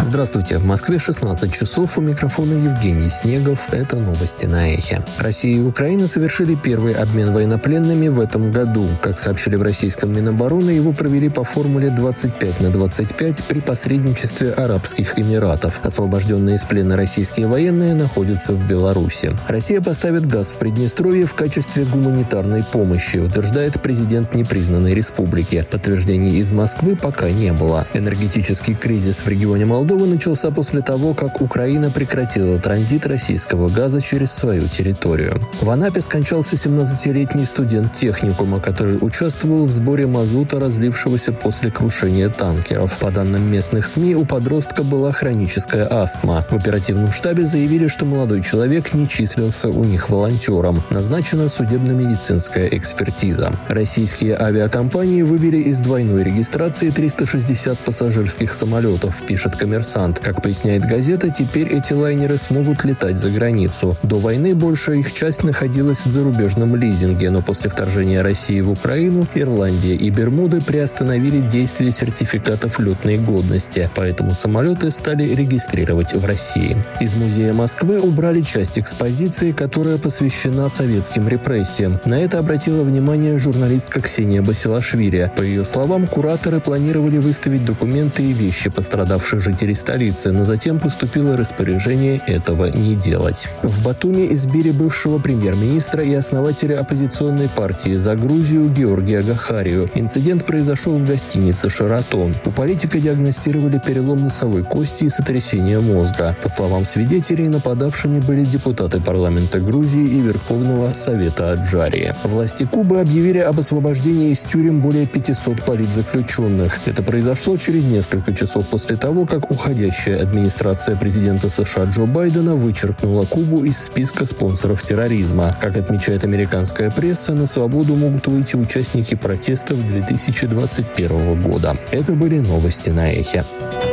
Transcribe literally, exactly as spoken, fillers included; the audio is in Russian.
Здравствуйте, в Москве шестнадцать часов, у микрофона Евгений Снегов. Это новости на Эхе. Россия и Украина совершили первый обмен военнопленными в этом году. Как сообщили в российском Минобороны, его провели по формуле двадцать пять на двадцать пять при посредничестве Арабских Эмиратов. Освобожденные из плена российские военные находятся в Беларуси. Россия поставит газ в Приднестровье в качестве гуманитарной помощи, утверждает президент непризнанной республики. Подтверждений из Москвы пока не было. Энергетический кризис в регионе Молдовы начался после того, как Украина прекратила транзит российского газа через свою территорию. В Анапе скончался семнадцатилетний студент техникума, который участвовал в сборе мазута, разлившегося после крушения танкеров. По данным местных СМИ, у подростка была хроническая астма. В оперативном штабе заявили, что молодой человек не числился у них волонтером. Назначена судебно-медицинская экспертиза. Российские авиакомпании вывели из двойной регистрации триста шестьдесят пассажирских самолетов, пишет «Коммерсант». Как поясняет газета, теперь эти лайнеры смогут летать за границу. До войны большая их часть находилась в зарубежном лизинге, но после вторжения России в Украину Ирландия и Бермуды приостановили действие сертификатов летной годности, поэтому самолеты стали регистрировать в России. Из музея Москвы убрали часть экспозиции, которая посвящена советским репрессиям. На это обратила внимание журналистка Ксения Басилашвили. По ее словам, кураторы планировали выставить документы и вещи пострадавших жителей столицы, но затем поступило распоряжение этого не делать. В Батуми избили бывшего премьер-министра и основателя оппозиционной партии «За Грузию» Георгия Гахарию. Инцидент произошел в гостинице «Шератон». У политика диагностировали перелом носовой кости и сотрясение мозга. По словам свидетелей, нападавшими были депутаты парламента Грузии и Верховного Совета Аджарии. Власти Кубы объявили об освобождении из тюрем более пятисот политзаключенных. Это произошло через несколько часов после того, как уходящая администрация президента США Джо Байдена вычеркнула Кубу из списка спонсоров терроризма. Как отмечает американская пресса, на свободу могут выйти участники протестов две тысячи двадцать первого года. Это были новости на Эхе.